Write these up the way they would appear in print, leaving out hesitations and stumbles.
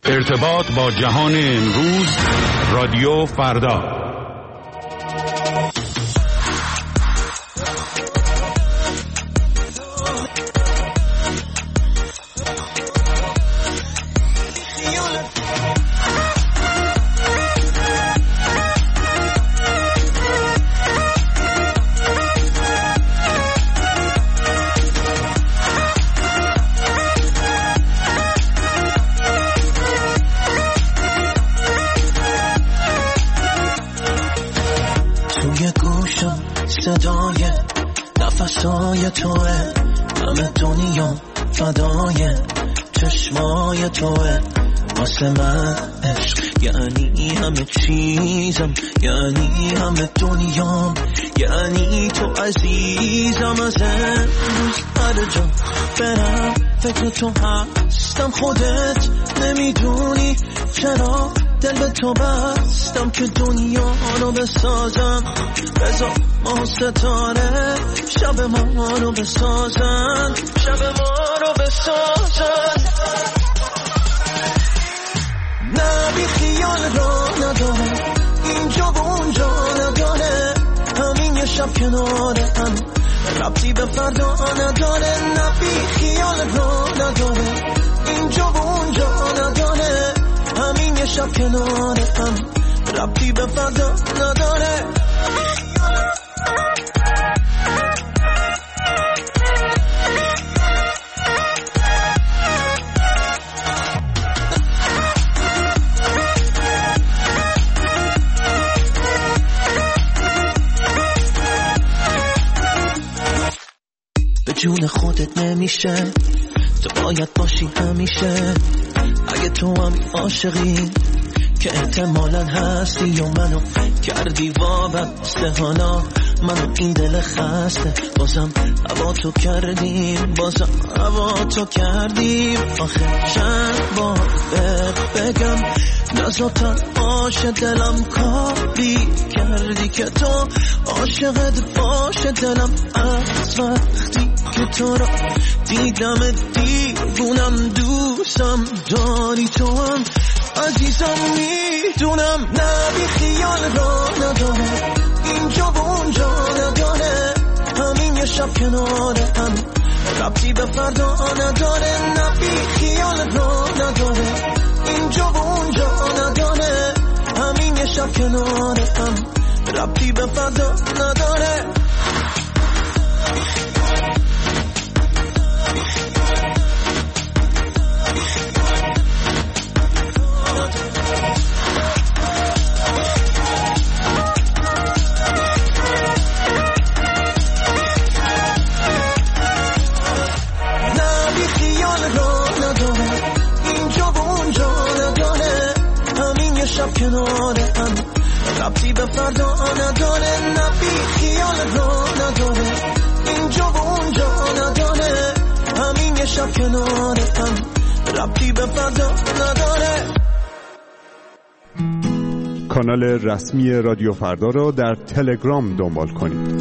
ارتباط با جهان امروز، رادیو فردا. صدای نفسای توه، همه دنیا فدای چشمای توه. واسه من عشق یعنی همه چیزم، یعنی همه دنیام، یعنی تو عزیزم. از امروز هر جا برم فکر تو هستم. خودت نمیدونی چرا دل به تو بستم که دنیا رو بسازم. بذار ما ستاره شب ما رو بسازن، شب ما رو بسازن. نه بی خیال را نداره، اینجا و اونجا نداره، همین یه شب کناره هم ربطی به فردا نداره. نه بی خیال را نداره، اینجا و اونجا نداره، همین یه شب کناره هم ربطی به فردا نداره. به جون خودت نمیشه، تو باید باشی همیشه. اگه تو هم عاشقی که احتمالاً هستی و منو کردی وابسته، حالا منو این دل خسته بازم هوا تو کردیم، بازم هوا تو کردیم. آخه چند بار بگم نزاتن باشه دلم، کاری کردی که تو عاشقت باشه دلم. از وقتی که تو را دیدم دیوونم، دوستم داری تو هم عزیزم میدونم. نه بی خیال را نداره، اینجا و اونجا نداره، همین یه شب کناره هم ربطی به فردا نداره. نه بی خیال را نداره، اینجا و اونجا نداره، همین یه شب کناره هم ربطی به فردا نداره. شب کناره هم ربطی به فردا نداره. نه بی خیال را نداره، اینجا و اونجا نداره، همین یه شب کناره هم ربطی به فردا نداره. کانال رسمی رادیو فردا رو در تلگرام دنبال کنید.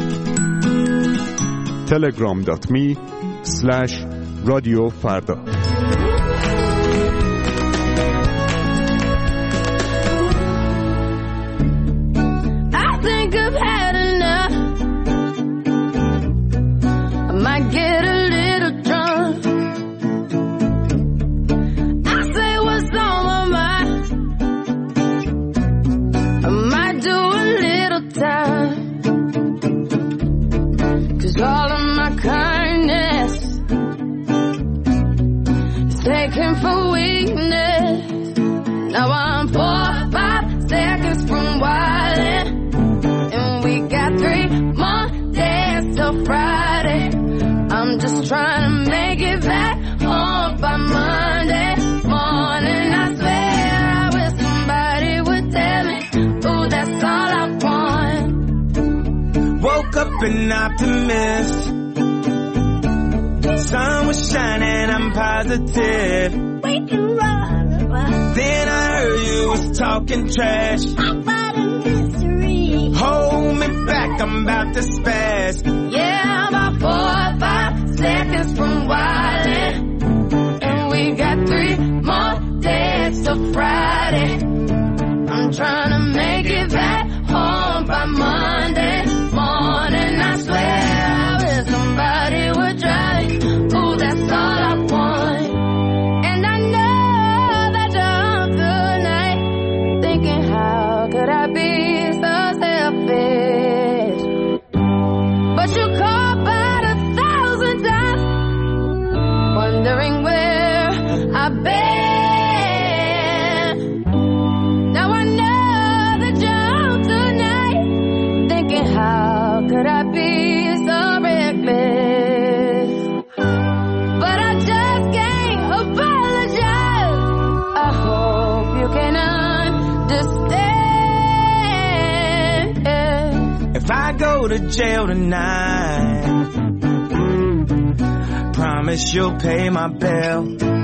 telegram.me/رادیوفردا. An optimist, sun was shining, I'm positive. Then I heard you was talking trash about a mystery. Hold me back, I'm about to spaz. Yeah, I'm about 4 or 5 seconds from wildin', and we got 3 more days till I'm trying to make it back home by Monday morning. I swear I wish somebody would drive. Ooh, that's all I want. And I know that you're up tonight, thinking how could I be so selfish? But you call about 1,000 times, wondering where I've been. Now I know that you're out tonight, thinking how could I be so reckless? But I just can't apologize. I hope you can understand. If I go to jail tonight, promise you'll pay my bill.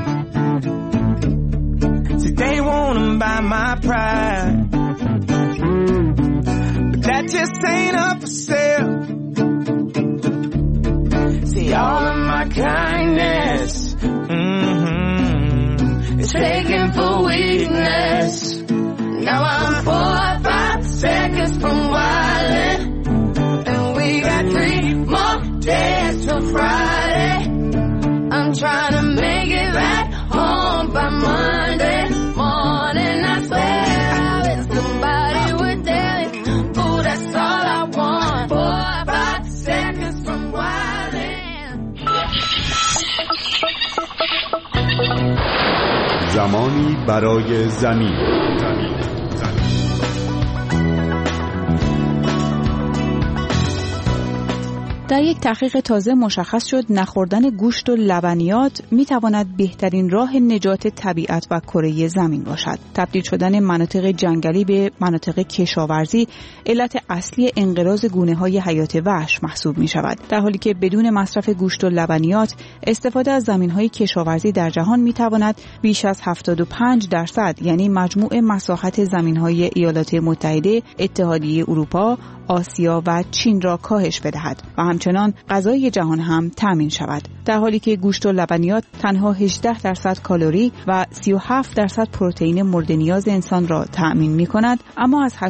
See, they wanna buy my pride, but that just ain't up for sale. See, all of my kindness is taken for weakness. Now I'm 4 or 5 seconds from wildin', and we got 3 more days till Friday. I'm trying to make it back home by Monday morning. I swear I wish somebody would tell me, ooh, that's all I want. 4 or 5 seconds from wildin'. زمانی برای زمین. در یک تحقیق تازه مشخص شد نخوردن گوشت و لبنیات میتواند بهترین راه نجات طبیعت و کره زمین باشد. تبدیل شدن مناطق جنگلی به مناطق کشاورزی علت اصلی انقراض گونه‌های حیات وحش محسوب می شود. در حالی که بدون مصرف گوشت و لبنیات استفاده از زمین‌های کشاورزی در جهان میتواند بیش از 75% یعنی مجموع مساحت زمین‌های ایالات متحده، اتحادیه اروپا، آسیا و چین را کاهش بدهد و همچنان غذای جهان هم تامین شود. در حالی که گوشت و لبنیات تنها 18% کالری و 37% پروتئین مورد نیاز انسان را تامین می‌کند، اما از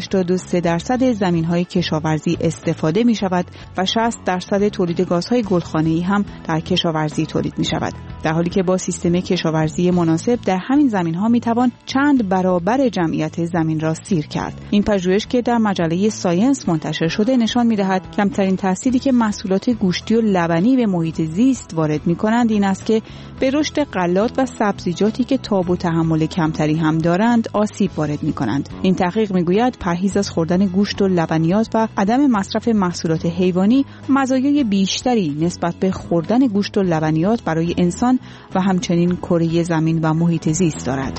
83% زمین‌های کشاورزی استفاده می‌شود و 60% تولید گازهای گلخانه‌ای هم در کشاورزی تولید می‌شود. در حالی که با سیستم کشاورزی مناسب در همین زمین‌ها می‌توان چند برابر جمعیت زمین را سیر کرد. این پژوهش که در مجله ساینس منتشر شده نشان می‌دهد کمترین تأثیری که محصولات گوشتی و لبنی به محیط زیست وارد می‌کنند این است که به رشد غلات و سبزیجاتی که تاب و تحمل کمتری هم دارند آسیب وارد می‌کنند. این تحقیق می‌گوید پرهیز از خوردن گوشت و لبنیات و عدم مصرف محصولات حیوانی مزایای بیشتری نسبت به خوردن گوشت و لبنیات برای انسان و همچنین کره زمین و محیط زیست دارد.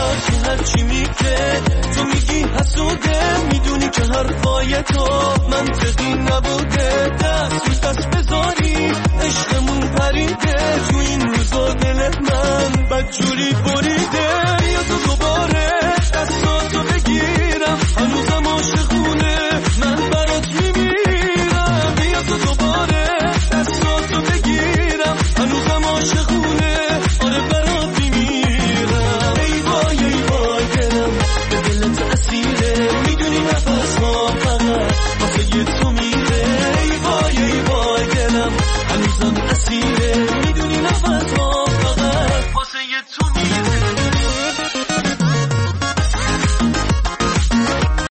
من